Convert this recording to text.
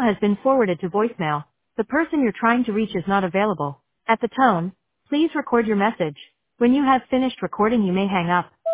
has been forwarded to voicemail. The person you're trying to reach is not available. At the tone, please record your message. When you have finished recording, you may hang up.